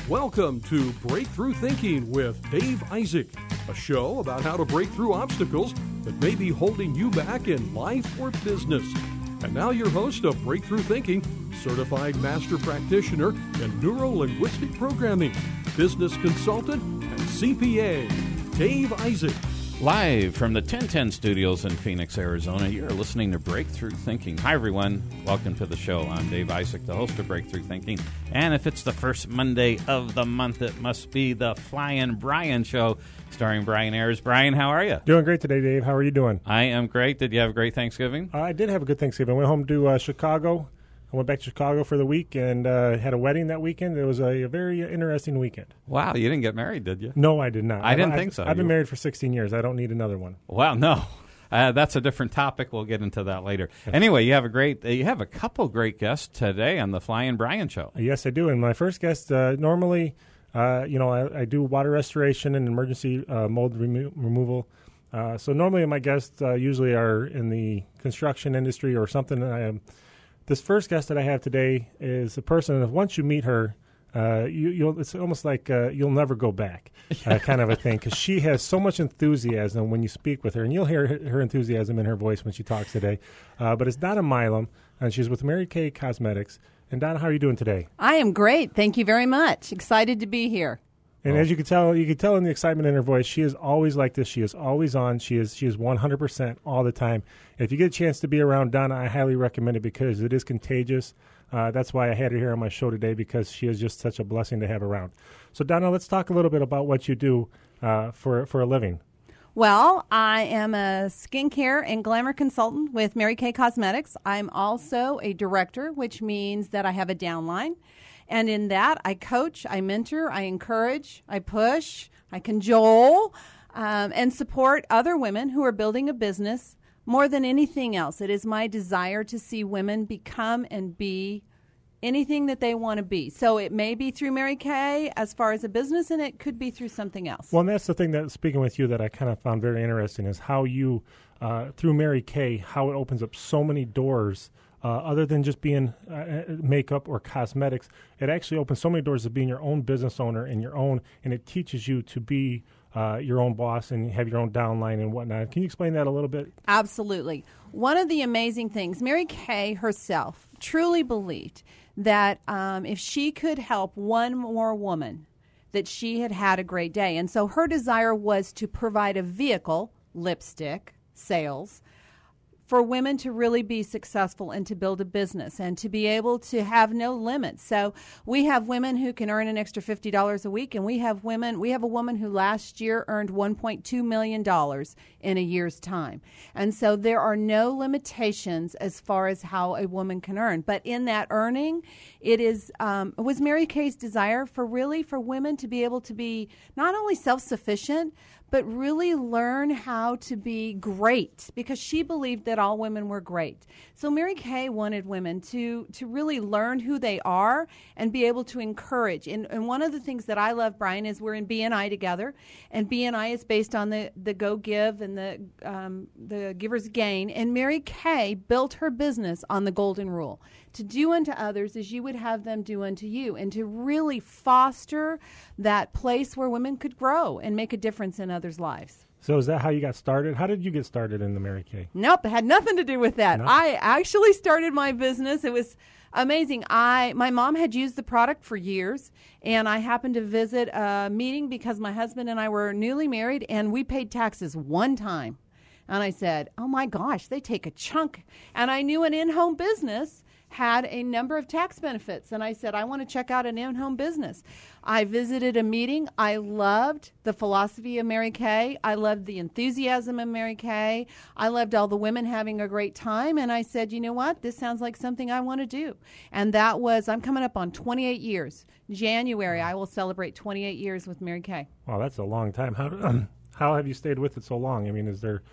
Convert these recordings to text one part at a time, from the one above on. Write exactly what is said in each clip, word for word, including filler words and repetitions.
Welcome to Breakthrough Thinking with Dave Isaac, a show about how to break through obstacles that may be holding you back in life or business. And now your host of Breakthrough Thinking, certified master practitioner in neuro-linguistic programming, business consultant, and C P A, Dave Isaac. Live from the ten ten studios in Phoenix, Arizona, you're listening to Breakthrough Thinking. Hi, everyone. Welcome to the show. I'm Dave Isaac, the host of Breakthrough Thinking. And if it's the first Monday of the month, it must be the Flying Brian Show, starring Brian Ayers. Brian, how are you? Doing great today, Dave. How are you doing? I am great. Did you have a great Thanksgiving? Uh, I did have a good Thanksgiving. I went home to uh, Chicago. I went back to Chicago for the week and uh, had a wedding that weekend. It was a, a very interesting weekend. Wow, you didn't get married, did you? No, I did not. I didn't I, think so. I've been You- married for sixteen years. I don't need another one. Wow, no. Uh, that's a different topic. We'll get into that later. Anyway, you have a great, uh, you have a couple great guests today on the Flying Brian Show. Uh, yes, I do. And my first guest, uh, normally, uh, you know, I, I do water restoration and emergency uh, mold remo- removal. Uh, so normally my guests uh, usually are in the construction industry or something. I am. This first guest that I have today is a person that once you meet her, uh, you, you'll, it's almost like uh, you'll never go back, uh, kind of a thing, because she has so much enthusiasm when you speak with her, and you'll hear her, her enthusiasm in her voice when she talks today. Uh, but it's Donna Milam, and she's with Mary Kay Cosmetics. And Donna, how are you doing today? I am great. Thank you very much. Excited to be here. And as you can tell, you can tell in the excitement in her voice, she is always like this. She is always on. She is she is one hundred percent all the time. If you get a chance to be around Donna, I highly recommend it because it is contagious. Uh, that's why I had her here on my show today, because she is just such a blessing to have around. So, Donna, let's talk a little bit about what you do uh, for for a living. Well, I am a skincare and glamour consultant with Mary Kay Cosmetics. I'm also a director, which means that I have a downline. And in that, I coach, I mentor, I encourage, I push, I cajole, um, and support other women who are building a business more than anything else. It is my desire to see women become and be anything that they want to be. So it may be through Mary Kay as far as a business, and it could be through something else. Well, and that's the thing that, speaking with you, that I kind of found very interesting is how you, uh, through Mary Kay, how it opens up so many doors. Uh, other than just being uh, makeup or cosmetics, it actually opens so many doors of being your own business owner and your own, and it teaches you to be uh, your own boss and have your own downline and whatnot. Can you explain that a little bit? Absolutely. One of the amazing things, Mary Kay herself truly believed that um, if she could help one more woman, that she had had a great day. And so her desire was to provide a vehicle, lipstick, sales, for women to really be successful and to build a business and to be able to have no limits. So we have women who can earn an extra fifty dollars a week, and we have women, we have a woman who last year earned one point two million dollars in a year's time. And so there are no limitations as far as how a woman can earn. But in that earning, it is, um, it was Mary Kay's desire for really for women to be able to be not only self-sufficient, but really learn how to be great, because she believed that all women were great. So Mary Kay wanted women to to really learn who they are and be able to encourage. And, and one of the things that I love, Brian, is we're in B N I together, and B N I is based on the, the Go Give and the um, the Giver's Gain. And Mary Kay built her business on the Golden Rule: to do unto others as you would have them do unto you, and to really foster that place where women could grow and make a difference in others' lives. So is that how you got started? How did you get started in the Mary Kay? Nope, it had nothing to do with that. No? I actually started my business. It was amazing. I my mom had used the product for years, and I happened to visit a meeting because my husband and I were newly married, and we paid taxes one time. And I said, oh my gosh, they take a chunk. And I knew an in-home business had a number of tax benefits. And I said, I want to check out an in-home business. I visited a meeting. I loved the philosophy of Mary Kay. I loved the enthusiasm of Mary Kay. I loved all the women having a great time. And I said, you know what? This sounds like something I want to do. And that was, I'm coming up on twenty-eight years. January, I will celebrate twenty-eight years with Mary Kay. Wow, that's a long time. How um, how have you stayed with it so long? I mean, is there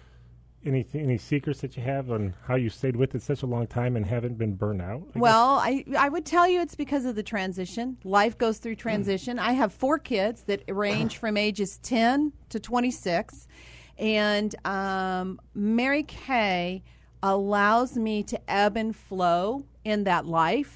Any any secrets that you have on how you stayed with it such a long time and haven't been burned out? I well, I, I would tell you it's because of the transition. Life goes through transition. I have four kids that range from ages ten to twenty-six. And um, Mary Kay allows me to ebb and flow in that life.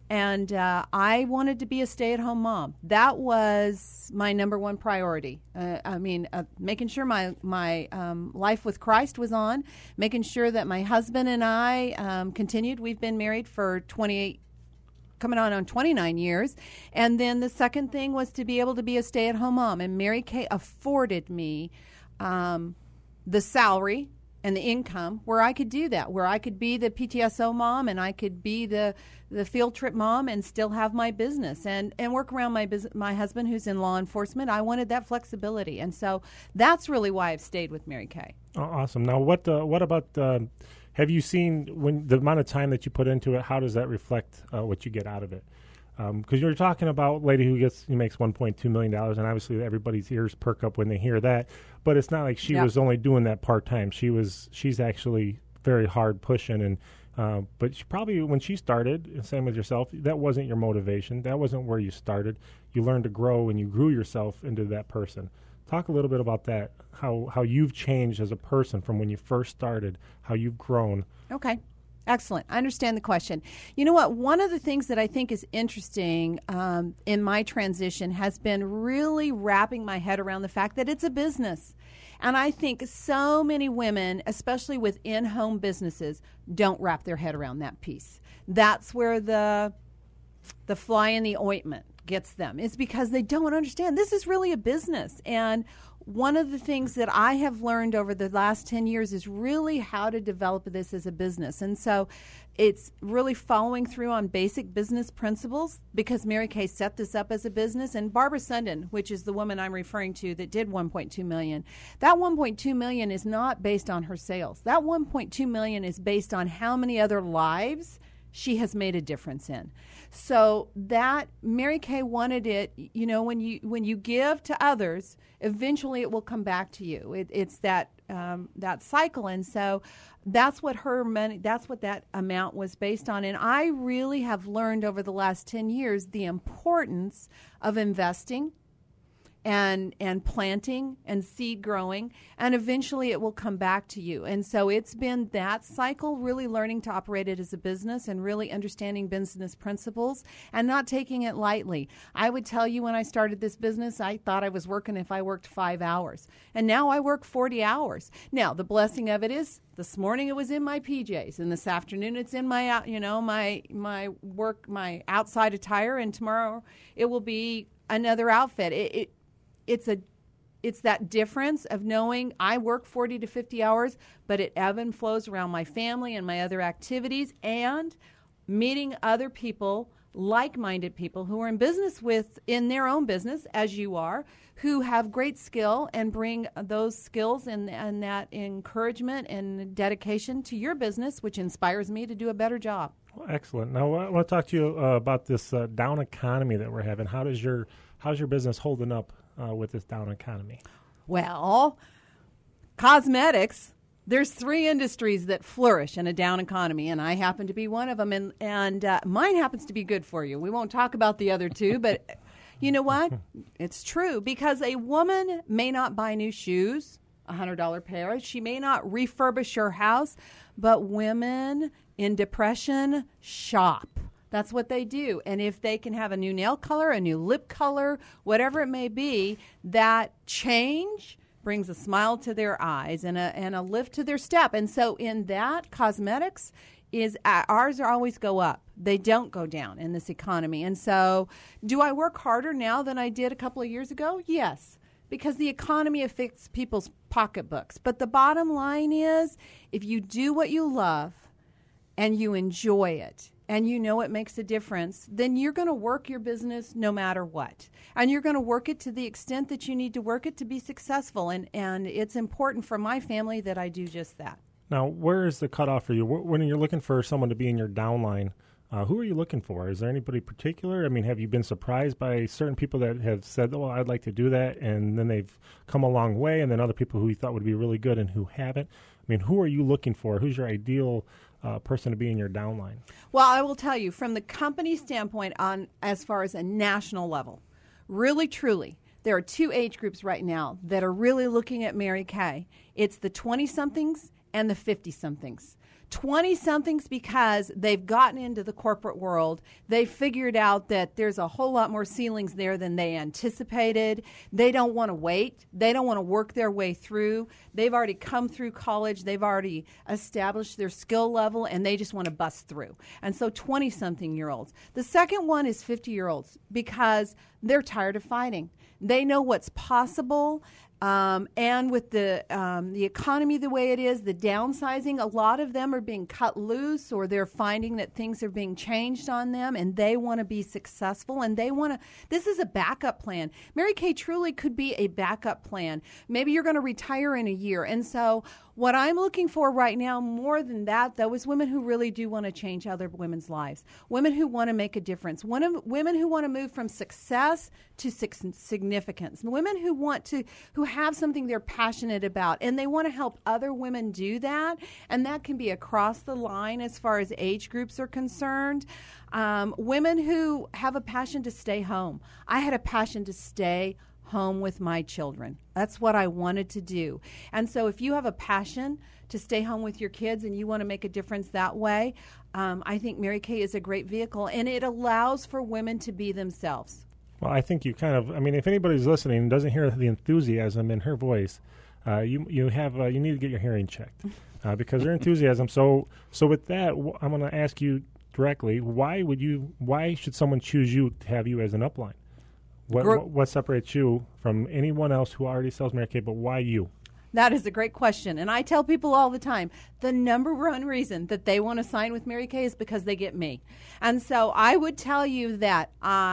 And uh, I wanted to be a stay-at-home mom. That was my number one priority. Uh, I mean, uh, making sure my, my um, life with Christ was on, making sure that my husband and I um, continued. We've been married for twenty-eight, coming on on twenty-nine years. And then the second thing was to be able to be a stay-at-home mom. And Mary Kay afforded me um, the salary and the income where I could do that, where I could be the P T S O mom and I could be the the field trip mom and still have my business and, and work around my bus- my husband who's in law enforcement. I wanted that flexibility. And so that's really why I've stayed with Mary Kay. Oh, awesome. Now, what uh, what about, uh, have you seen when the amount of time that you put into it, how does that reflect uh, what you get out of it? Because um, you're talking about a lady who gets who makes one point two million dollars, and obviously everybody's ears perk up when they hear that. But it's not like she yep. was only doing that part time. She was she's actually very hard pushing, and uh, but she probably when she started, same with yourself, that wasn't your motivation. That wasn't where you started. You learned to grow, and you grew yourself into that person. Talk a little bit about that. How how you've changed as a person from when you first started. How you've grown. Okay. Excellent. I understand the question. You know what? One of the things that I think is interesting um, in my transition has been really wrapping my head around the fact that it's a business. And I think so many women, especially with in-home businesses, don't wrap their head around that piece. That's where the the fly in the ointment gets them. It's because they don't understand this is really a business. And one of the things that I have learned over the last ten years is really how to develop this as a business. And so it's really following through on basic business principles because Mary Kay set this up as a business. And Barbara Sundin, which is the woman I'm referring to that did one point two million dollars, that one point two million dollars is not based on her sales. That one point two million dollars is based on how many other lives she has made a difference in. So that Mary Kay wanted it, you know, when you when you give to others, eventually it will come back to you. It, it's that um, that cycle, and so that's what her money, that's what that amount was based on. And I really have learned over the last ten years the importance of investing and and planting and seed growing, and eventually it will come back to you. And so it's been that cycle, really learning to operate it as a business and really understanding business principles and not taking it lightly. I would tell you when I started this business, I thought I was working if I worked five hours. And now I work forty hours. Now, the blessing of it is this morning it was in my P Js, and this afternoon it's in my, out- you know, my my work, my outside attire, and tomorrow it will be another outfit. It, it It's a, it's that difference of knowing I work forty to fifty hours, but it ebb and flows around my family and my other activities and meeting other people, like-minded people who are in business with, in their own business, as you are, who have great skill and bring those skills and, and that encouragement and dedication to your business, which inspires me to do a better job. Well, excellent. Now, I want to talk to you uh, about this uh, down economy that we're having. How does your, how's your business holding up Uh, with this down economy? Well, cosmetics, there's three industries that flourish in a down economy, and I happen to be one of them, and, and uh, mine happens to be good for you. We won't talk about the other two, but you know what? It's true, because a woman may not buy new shoes, a one hundred dollars pair. She may not refurbish her house, but women in depression shop. That's what they do. And if they can have a new nail color, a new lip color, whatever it may be, that change brings a smile to their eyes and a, and a lift to their step. And so in that, cosmetics is uh, ours are always go up. They don't go down in this economy. And so do I work harder now than I did a couple of years ago? Yes, because the economy affects people's pocketbooks. But the bottom line is, if you do what you love and you enjoy it, and you know it makes a difference, then you're going to work your business no matter what. And you're going to work it to the extent that you need to work it to be successful. And, and it's important for my family that I do just that. Now, where is the cutoff for you? When you're looking for someone to be in your downline, uh, who are you looking for? Is there anybody particular? I mean, have you been surprised by certain people that have said, well, I'd like to do that, and then they've come a long way, and then other people who you thought would be really good and who haven't? I mean, who are you looking for? Who's your ideal uh, person to be in your downline? Well, I will tell you, from the company standpoint, on as far as a national level, really, truly, there are two age groups right now that are really looking at Mary Kay. It's the twenty-somethings and the fifty-somethings. twenty-somethings because they've gotten into the corporate world. They figured out that there's a whole lot more ceilings there than they anticipated. They don't want to wait. They don't want to work their way through. They've already come through college. They've already established their skill level, and they just want to bust through. And so twenty-something-year-olds. The second one is fifty-year-olds because they're tired of fighting. They know what's possible. Um, and with the um, the economy the way it is, the downsizing, a lot of them are being cut loose, or they're finding that things are being changed on them, and they want to be successful, and they want to. This is a backup plan. Mary Kay truly could be a backup plan. Maybe you're going to retire in a year, and so what I'm looking for right now, more than that, though, is women who really do want to change other women's lives, women who want to make a difference, women who want to move from success to significance, women who want to, who have something they're passionate about, and they want to help other women do that, and that can be across the line as far as age groups are concerned. Um, women who have a passion to stay home. I had a passion to stay home with my children. That's what I wanted to do. And so if you have a passion to stay home with your kids and you want to make a difference that way, um, I think Mary Kay is a great vehicle, and it allows for women to be themselves. Well, I think you kind of, I mean, if anybody's listening and doesn't hear the enthusiasm in her voice, uh, you you have uh, you need to get your hearing checked uh, because her enthusiasm. So so with that, w- I'm going to ask you directly, why would you, why should someone choose you to have you as an upline? What, Gr- what, what separates you from anyone else who already sells Mary Kay, but why you? That is a great question. And I tell people all the time, the number one reason that they want to sign with Mary Kay is because they get me. And so I would tell you that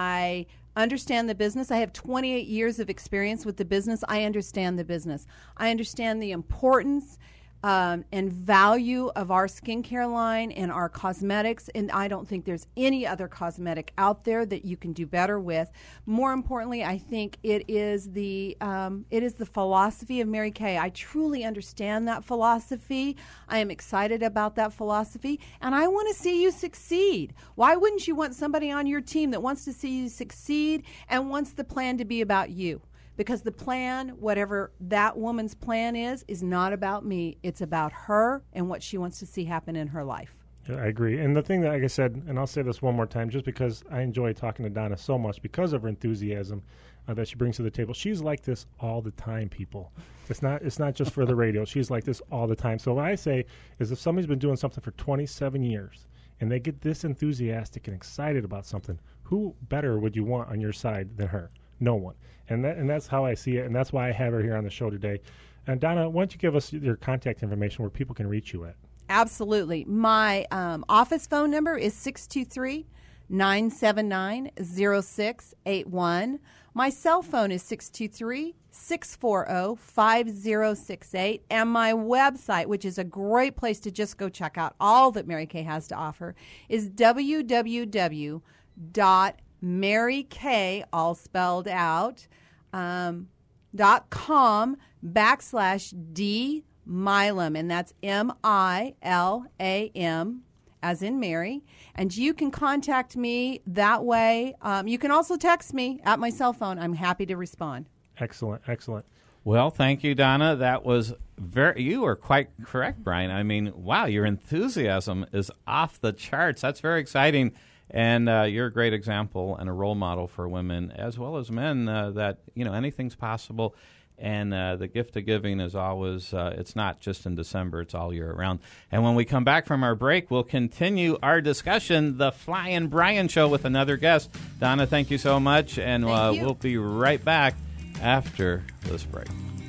I understand the business. I have twenty-eight years of experience with the business. I understand the business. I understand the importance Um, and value of our skincare line and our cosmetics, and I don't think there's any other cosmetic out there that you can do better with. More importantly, I think it is the um, it is the philosophy of Mary Kay. I truly understand that philosophy. I am excited about that philosophy, and I want to see you succeed. Why wouldn't you want somebody on your team that wants to see you succeed and wants the plan to be about you? Because the plan, whatever that woman's plan is, is not about me. It's about her and what she wants to see happen in her life. Yeah, I agree. And the thing that, like I said, and I'll say this one more time, just because I enjoy talking to Donna so much because of her enthusiasm uh, that she brings to the table. She's like this all the time, people. It's not it's not just for the radio. She's like this all the time. So what I say is if somebody's been doing something for twenty-seven years and they get this enthusiastic and excited about something, who better would you want on your side than her? No one. And that and that's how I see it, and that's why I have her here on the show today. And Donna, why don't you give us your contact information where people can reach you at? Absolutely. My um, office phone number is six two three, nine seven nine, zero six eight one. My cell phone is six two three, six four zero, five zero six eight. And my website, which is a great place to just go check out all that Mary Kay has to offer, is w w w dot Mary Kay, all spelled out, um, dot com backslash D Milam, and that's M I L A M, as in Mary. And you can contact me that way. Um, you can also text me at my cell phone. I'm happy to respond. Excellent, excellent. Well, thank you, Donna. That was very, you are quite correct, Brian. I mean, wow, your enthusiasm is off the charts. That's very exciting. And uh, you're a great example and a role model for women as well as men uh, that, you know, anything's possible. And uh, the gift of giving is always, uh, it's not just in December, it's all year round. And when we come back from our break, we'll continue our discussion, the Flying Brian Show, with another guest. Donna, thank you so much. And uh, we'll be right back after this break.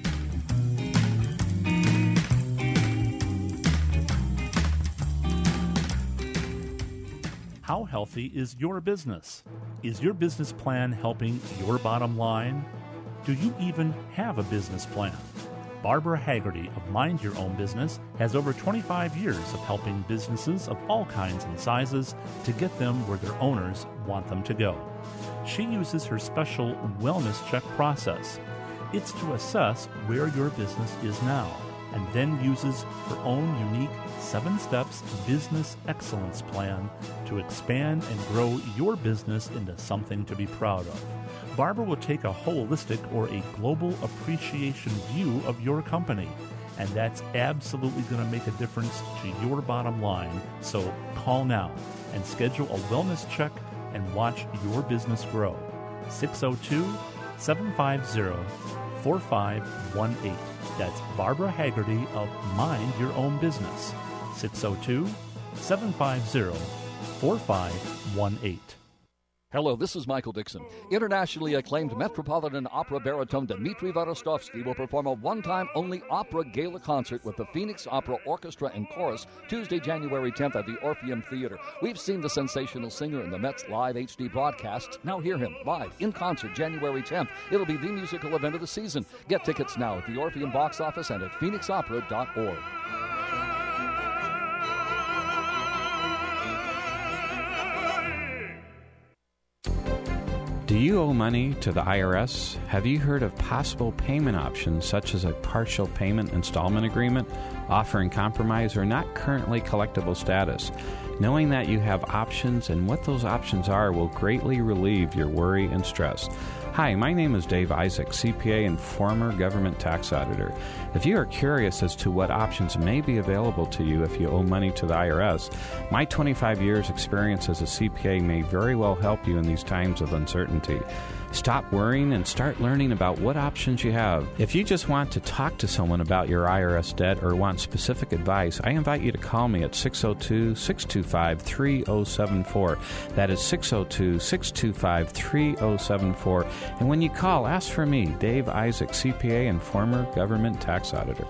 How healthy is your business? Is your business plan helping your bottom line? Do you even have a business plan? Barbara Haggerty of Mind Your Own Business has over twenty-five years of helping businesses of all kinds and sizes to get them where their owners want them to go. She uses her special wellness check process. It's to assess where your business is now, and then uses her own unique seven steps business excellence plan to expand and grow your business into something to be proud of. Barbara will take a holistic or a global appreciation view of your company and that's absolutely going to make a difference to your bottom line. So call now and schedule a wellness check and watch your business grow. six oh two, seven five zero, four five one eight. That's Barbara Haggerty of Mind Your Own Business. six oh two, seven five zero, four five one eight. Hello, this is Michael Dixon. Internationally acclaimed Metropolitan Opera baritone Dmitri Varostovsky will perform a one-time only opera gala concert with the Phoenix Opera Orchestra and Chorus Tuesday, January tenth at the Orpheum Theater. We've seen the sensational singer in the Met's live H D broadcasts. Now hear him live in concert January tenth. It'll be the musical event of the season. Get tickets now at the Orpheum box office and at phoenix opera dot org. Do you owe money to the I R S? Have you heard of possible payment options such as a partial payment installment agreement, offering compromise or not currently collectible status? Knowing that you have options and what those options are will greatly relieve your worry and stress. Hi, my name is Dave Isaac, C P A and former government tax auditor. If you are curious as to what options may be available to you if you owe money to the I R S, my twenty-five years experience as a C P A may very well help you in these times of uncertainty. Stop worrying and start learning about what options you have. If you just want to talk to someone about your I R S debt or want specific advice, I invite you to call me at six oh two, six two five, three oh seven four. That is six oh two, six two five, three oh seven four. And when you call, ask for me, Dave Isaac, C P A and former government tax auditor.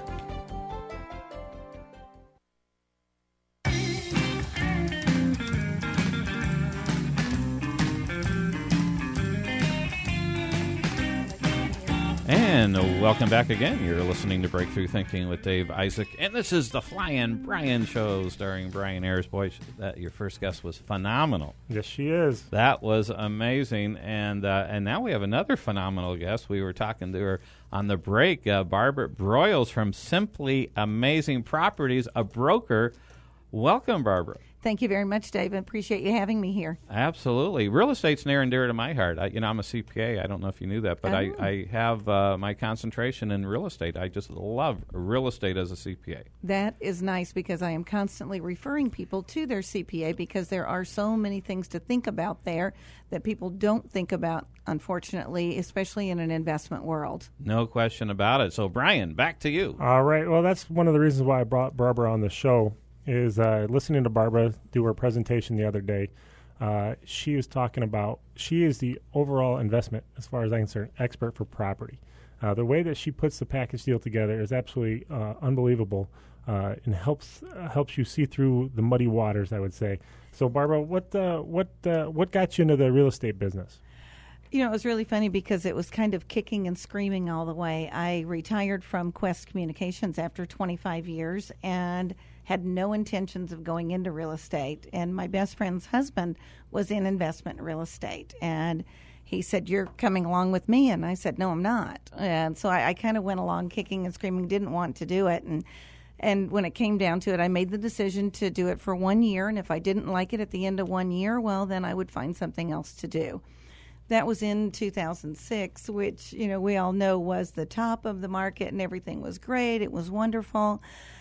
And welcome back again. You're listening to Breakthrough Thinking with Dave Isaac. And this is the Flying Brian Show starring Brian Ayers. Boy, that your first guest was phenomenal. Yes, she is. That was amazing. And uh, and now we have another phenomenal guest. We were talking to her on the break, uh, Barbara Broyles from Simply Amazing Properties, a broker. Welcome, Barbara. Thank you very much, Dave. I appreciate you having me here. Absolutely. Real estate's near and dear to my heart. I, you know, I'm a C P A. I don't know if you knew that, but I, I, I have uh, my concentration in real estate. I just love real estate as a C P A. That is nice because I am constantly referring people to their C P A because there are so many things to think about there that people don't think about, unfortunately, especially in an investment world. No question about it. So, Brian, back to you. All right. Well, that's one of the reasons why I brought Barbara on the show. Is uh, listening to Barbara do her presentation the other day. Uh, she was talking about, she is the overall investment, as far as I'm concerned, expert for property. Uh, the way that she puts the package deal together is absolutely uh, unbelievable uh, and helps uh, helps you see through the muddy waters, I would say. So, Barbara, what uh, what uh, what got you into the real estate business? You know, it was really funny because it was kind of kicking and screaming all the way. I retired from Quest Communications after twenty-five years and had no intentions of going into real estate. And my best friend's husband was in investment real estate. And he said, "You're coming along with me?" And I said, "No, I'm not." And so I, I kind of went along kicking and screaming, didn't want to do it. And and when it came down to it, I made the decision to do it for one year. And if I didn't like it at the end of one year, well, then I would find something else to do. That was in two thousand six, which, you know, we all know was the top of the market and everything was great. It was wonderful.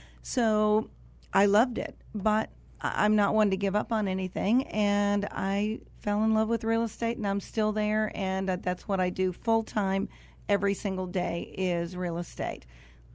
So I loved it, but I'm not one to give up on anything. And I fell in love with real estate, and I'm still there. And that's what I do full time every single day is real estate.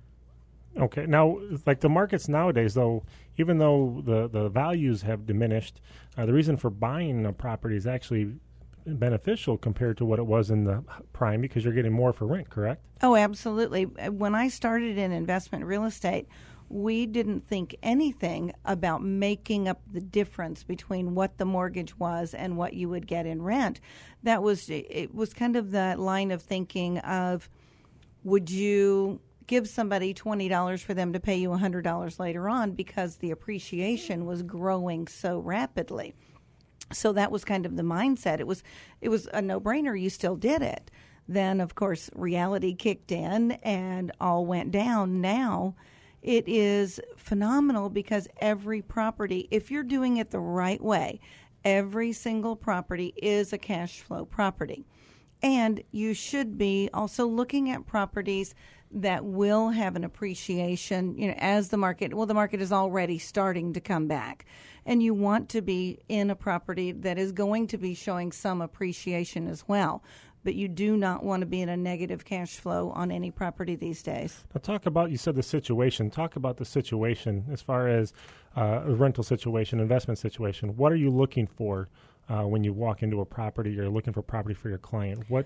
Okay. Now, like the markets nowadays, though, even though the, the values have diminished, uh, the reason for buying a property is actually beneficial compared to what it was in the prime because you're getting more for rent, correct? Oh, absolutely. When I started in investment real estate, we didn't think anything about making up the difference between what the mortgage was and what you would get in rent. That was, it was kind of the line of thinking of, would you give somebody twenty dollars for them to pay you one hundred dollars later on because the appreciation was growing so rapidly. So that was kind of the mindset. It was it was a no-brainer. You still did it. Then, of course, reality kicked in and all went down. Now it is phenomenal because every property, if you're doing it the right way, every single property is a cash flow property. And you should be also looking at properties that will have an appreciation, you know, as the market, well, the market is already starting to come back. And you want to be in a property that is going to be showing some appreciation as well. But you do not want to be in a negative cash flow on any property these days. Now talk about, you said the situation. Talk about the situation as far as uh, a rental situation, investment situation. What are you looking for uh, when you walk into a property? You're looking for property for your client. What?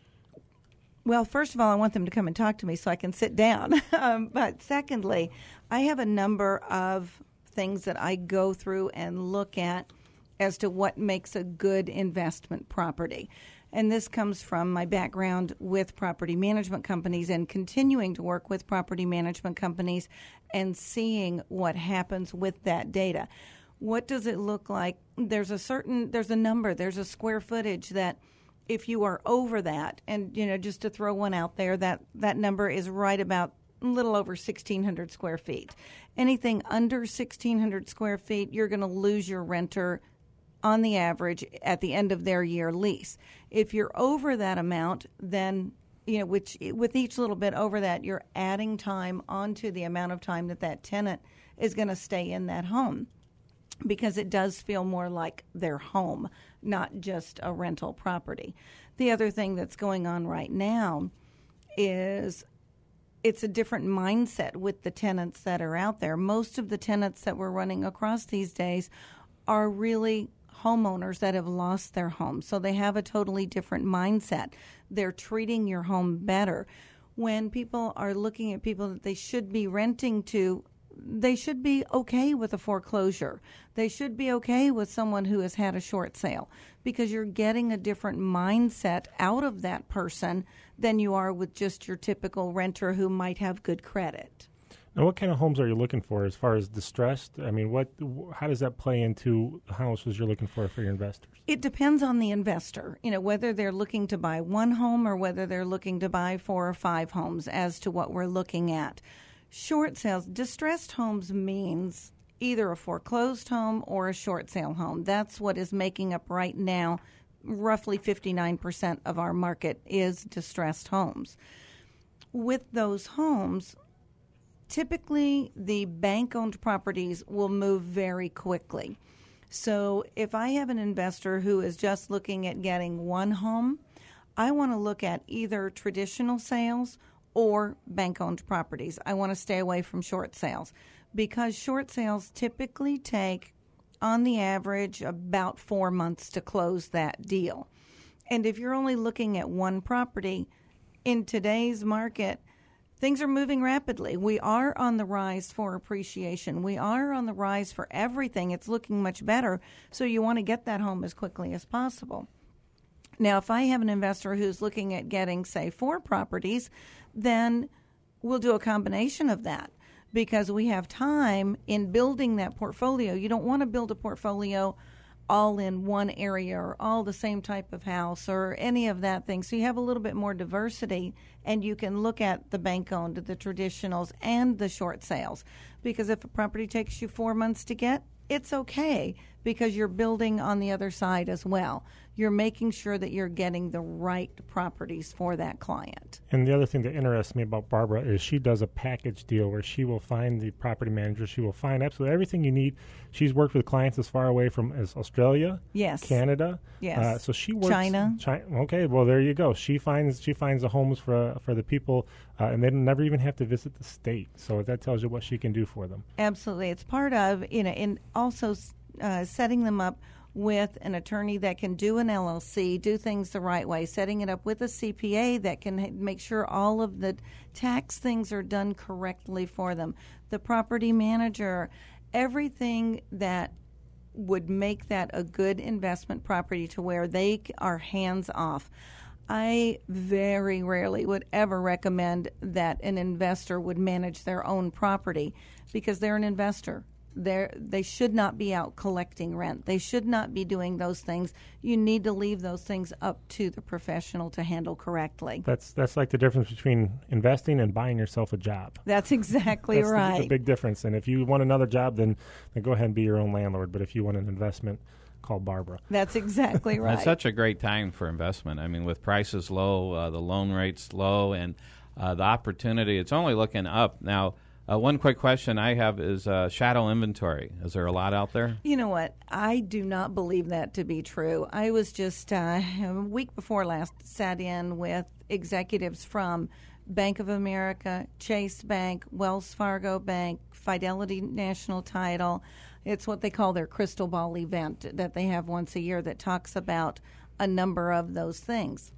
Well, first of all, I want them to come and talk to me so I can sit down. um, but secondly, I have a number of things that I go through and look at as to what makes a good investment property. And this comes from my background with property management companies and continuing to work with property management companies and seeing what happens with that data. What does it look like? There's a certain, there's a number, there's a square footage that if you are over that, and, you know, just to throw one out there, that, that number is right about a little over sixteen hundred square feet. Anything under sixteen hundred square feet, you're going to lose your renter on the average at the end of their year lease. If you're over that amount, then, you know, which with each little bit over that, you're adding time onto the amount of time that that tenant is going to stay in that home, because it does feel more like their home, not just a rental property. The other thing that's going on right now is it's a different mindset with the tenants that are out there. Most of the tenants that we're running across these days are really homeowners that have lost their home. So they have a totally different mindset. They're treating your home better. When people are looking at people that they should be renting to, they should be okay with a foreclosure. They should be okay with someone who has had a short sale, because you're getting a different mindset out of that person than you are with just your typical renter who might have good credit. Now, what kind of homes are you looking for as far as distressed? I mean, what? How does that play into the houses you're looking for for your investors? It depends on the investor, you know, whether they're looking to buy one home or whether they're looking to buy four or five homes as to what we're looking at. Short sales, distressed homes means either a foreclosed home or a short sale home. That's what is making up right now. Roughly fifty-nine percent of our market is distressed homes. With those homes, typically the bank-owned properties will move very quickly. So if I have an investor who is just looking at getting one home, I want to look at either traditional sales or bank-owned properties. I want to stay away from short sales, because short sales typically take, on the average, about four months to close that deal. And if you're only looking at one property, in today's market, things are moving rapidly. We are on the rise for appreciation. We are on the rise for everything. It's looking much better, so you want to get that home as quickly as possible. Now, if I have an investor who's looking at getting, say, four properties, then we'll do a combination of that, because we have time in building that portfolio. You don't want to build a portfolio all in one area or all the same type of house or any of that thing. So you have a little bit more diversity, and you can look at the bank-owned, the traditionals, and the short sales. Because if a property takes you four months to get, it's okay, because you're building on the other side as well. You're making sure that you're getting the right properties for that client. And the other thing that interests me about Barbara is she does a package deal where she will find the property manager. She will find absolutely everything you need. She's worked with clients as far away from as Australia, yes, Canada. Yes. Uh, so she works China. China. Okay, well there you go. She finds she finds the homes for for the people, uh, and they never even have to visit the state. So that tells you what she can do for them. Absolutely, it's part of, you know, and also uh, setting them up with an attorney that can do an L L C, do things the right way, setting it up with a C P A that can ha- make sure all of the tax things are done correctly for them, the property manager, everything that would make that a good investment property to where they are hands off. I very rarely would ever recommend that an investor would manage their own property, because they're an investor. They're, they should not be out collecting rent. They should not be doing those things. You need to leave those things up to the professional to handle correctly. That's that's like the difference between investing and buying yourself a job. That's exactly that's right. That's the big difference. And if you want another job, then, then go ahead and be your own landlord. But if you want an investment, call Barbara. That's exactly right. It's such a great time for investment. I mean, with prices low, uh, the loan rates low, and uh, the opportunity. It's only looking up. Now, uh, one quick question I have is uh, shadow inventory. Is there a lot out there? You know what? I do not believe that to be true. I was just uh, a week before last sat in with executives from Bank of America, Chase Bank, Wells Fargo Bank, Fidelity National Title. It's what they call their crystal ball event that they have once a year that talks about a number of those things.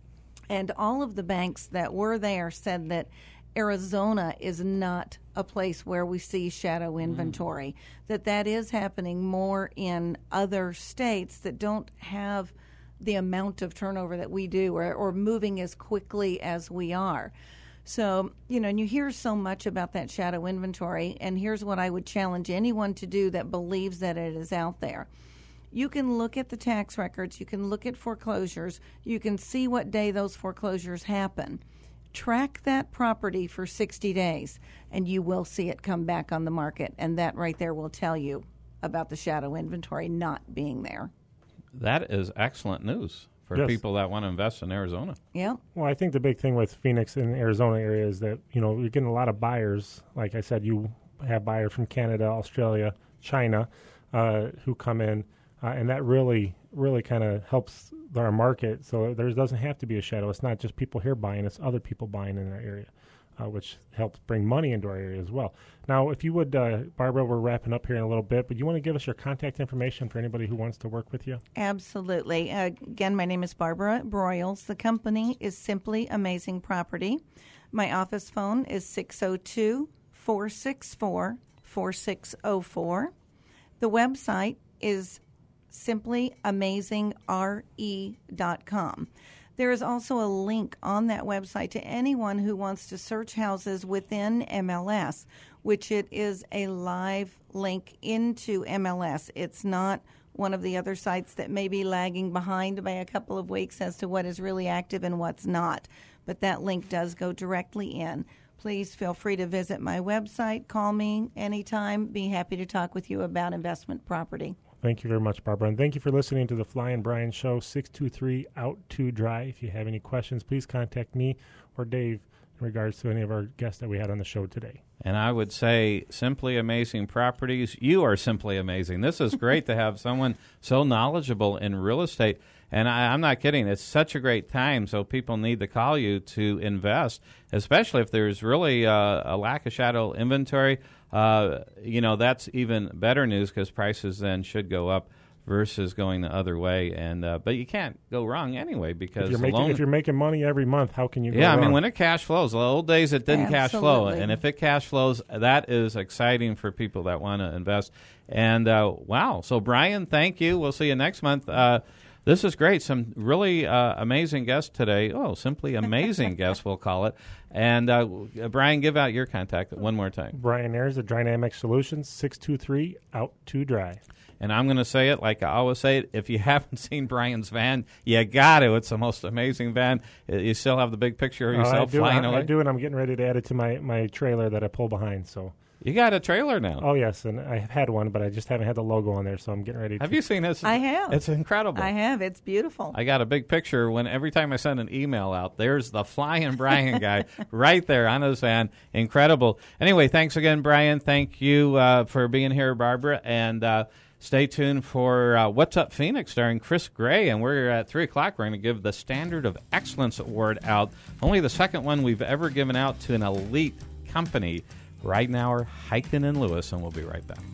And all of the banks that were there said that Arizona is not a place where we see shadow inventory, mm. that that is happening more in other states that don't have the amount of turnover that we do or, or moving as quickly as we are. So, you know, and you hear so much about that shadow inventory, and here's what I would challenge anyone to do that believes that it is out there. You can look at the tax records, you can look at foreclosures, you can see what day those foreclosures happen. Track that property for sixty days, and you will see it come back on the market, and that right there will tell you about the shadow inventory not being there. That is excellent news for yes. people that want to invest in Arizona. Yeah. Well, I think the big thing with Phoenix and Arizona area is that, you know, you're getting a lot of buyers. Like I said, you have buyers from Canada, Australia, China, uh, who come in, uh, and that really, really kind of helps our market. So there doesn't have to be a shadow. It's not just people here buying, it's other people buying in our area, uh, which helps bring money into our area as well. Now, if you would, uh, Barbara, we're wrapping up here in a little bit, but you want to give us your contact information for anybody who wants to work with you? Absolutely. Uh, again, my name is Barbara Broyles. The company is Simply Amazing Property. My office phone is six oh two, four six four, four six oh four. The website is simply amazing r e dot com. There is also a link on that website to anyone who wants to search houses within M L S, which it is a live link into M L S. It's not one of the other sites that may be lagging behind by a couple of weeks as to what is really active and what's not. But that link does go directly in. Please feel free to visit my website. Call me anytime. Be happy to talk with you about investment property. Thank you very much, Barbara. And thank you for listening to the Fly and Brian Show, six two three, out to dry. If you have any questions, please contact me or Dave in regards to any of our guests that we had on the show today. And I would say Simply Amazing Properties, you are simply amazing. This is great to have someone so knowledgeable in real estate. And I, I'm not kidding. It's such a great time, so people need to call you to invest, especially if there's really uh, a lack of shadow inventory. Uh, you know, that's even better news because prices then should go up versus going the other way. And uh, but you can't go wrong anyway because if you're, making, loan, if you're making money every month, how can you go yeah, wrong? I mean, when it cash flows, the old days it didn't cash flow. And if it cash flows, that is exciting for people that want to invest. And uh, wow. So, Brian, thank you. We'll see you next month. Uh, This is great. Some really uh, amazing guests today. Oh, simply amazing guests, we'll call it. And, uh, Brian, give out your contact one more time. Brian Ayers of Dynamic Solutions, six two three, out to dry. And I'm going to say it like I always say it. If you haven't seen Brian's van, you got to. It's the most amazing van. You still have the big picture of yourself uh, I do, flying I, away? I do, and I'm getting ready to add it to my, my trailer that I pull behind, so... You got a trailer now. Oh, yes, and I've had one, but I just haven't had the logo on there, so I'm getting ready to... Have you seen this? I have. It's incredible. I have. It's beautiful. I got a big picture when every time I send an email out, there's the Flying Brian guy right there on his van. Incredible. Anyway, thanks again, Brian. Thank you uh, for being here, Barbara, and... Uh, Stay tuned for uh, What's Up Phoenix starring Chris Gray, and we're at three o'clock. We're going to give the Standard of Excellence Award out, only the second one we've ever given out to an elite company. Right now we're Heiken and Lewis, and we'll be right back.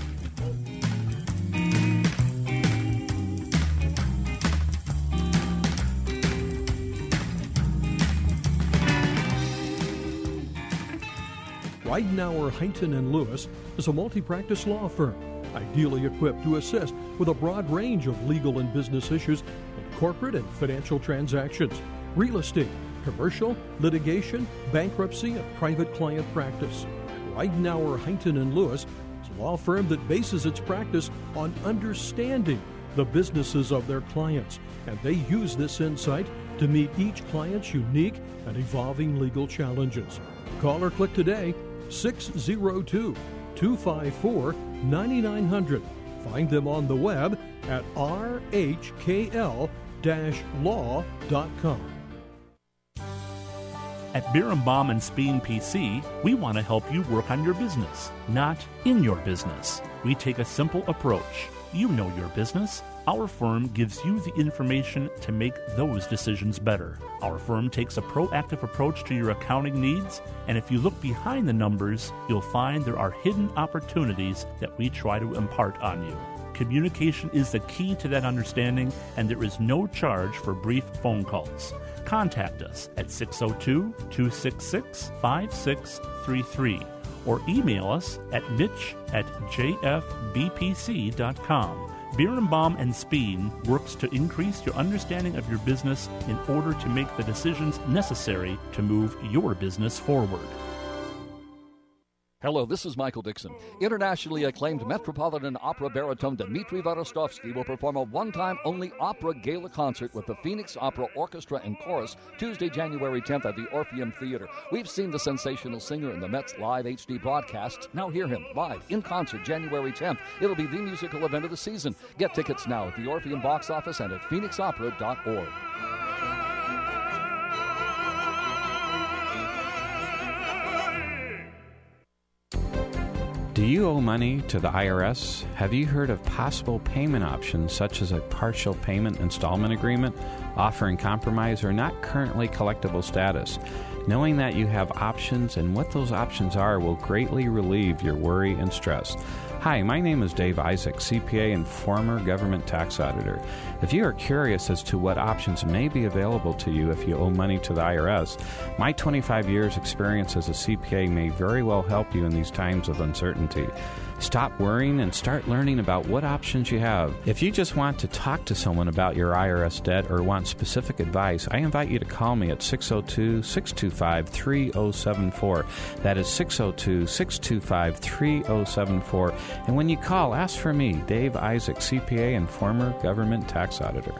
Ridenour, Heighton and Lewis is a multi-practice law firm, ideally equipped to assist with a broad range of legal and business issues in corporate and financial transactions, real estate, commercial, litigation, bankruptcy, and private client practice. Ridenour, Heighton and Lewis is a law firm that bases its practice on understanding the businesses of their clients, and they use this insight to meet each client's unique and evolving legal challenges. Call or click today, six oh two, two five four, nine nine hundred. Find them on the web at r h k l dash law dot com. At Birnbaum and Speen P C, we want to help you work on your business, not in your business. We take a simple approach. You know your business. Our firm gives you the information to make those decisions better. Our firm takes a proactive approach to your accounting needs, and if you look behind the numbers, you'll find there are hidden opportunities that we try to impart on you. Communication is the key to that understanding, and there is no charge for brief phone calls. Contact us at six oh two, two six six, five six three three or email us at mitch at j f b p c dot com. Birnbaum and Speen works to increase your understanding of your business in order to make the decisions necessary to move your business forward. Hello, this is Michael Dixon. Internationally acclaimed Metropolitan Opera baritone Dmitri Vorostovsky will perform a one-time only opera gala concert with the Phoenix Opera Orchestra and Chorus Tuesday, January tenth at the Orpheum Theater. We've seen the sensational singer in the Mets live H D broadcasts. Now hear him live in concert January tenth. It'll be the musical event of the season. Get tickets now at the Orpheum box office and at phoenix opera dot org. Do you owe money to the I R S? Have you heard of possible payment options such as a partial payment installment agreement, offering compromise or not currently collectible status? Knowing that you have options and what those options are will greatly relieve your worry and stress. Hi, my name is Dave Isaac, C P A and former government tax auditor. If you are curious as to what options may be available to you if you owe money to the I R S, my twenty-five years experience as a C P A may very well help you in these times of uncertainty. Stop worrying and start learning about what options you have. If you just want to talk to someone about your I R S debt or want specific advice, I invite you to call me at six oh two, six two five, three oh seven four. That is six oh two, six two five, three oh seven four. And when you call, ask for me, Dave Isaac, C P A and former government tax auditor.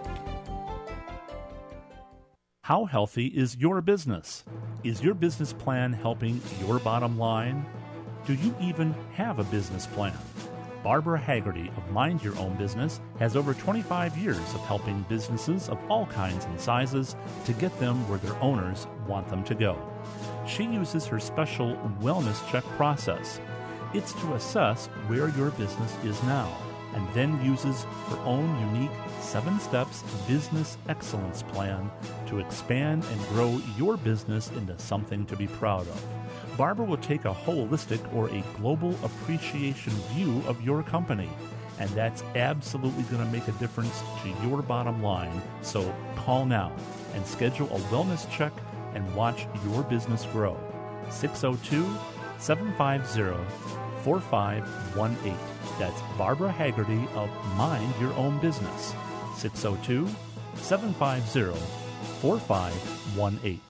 How healthy is your business? Is your business plan helping your bottom line? Do you even have a business plan? Barbara Haggerty of Mind Your Own Business has over twenty-five years of helping businesses of all kinds and sizes to get them where their owners want them to go. She uses her special wellness check process. It's to assess where your business is now, and then uses her own unique seven steps business excellence plan to expand and grow your business into something to be proud of. Barbara will take a holistic or a global appreciation view of your company, and that's absolutely going to make a difference to your bottom line. So call now and schedule a wellness check and watch your business grow. six oh two, seven five zero, four five one eight. That's Barbara Haggerty of Mind Your Own Business. six oh two, seven five zero, four five one eight.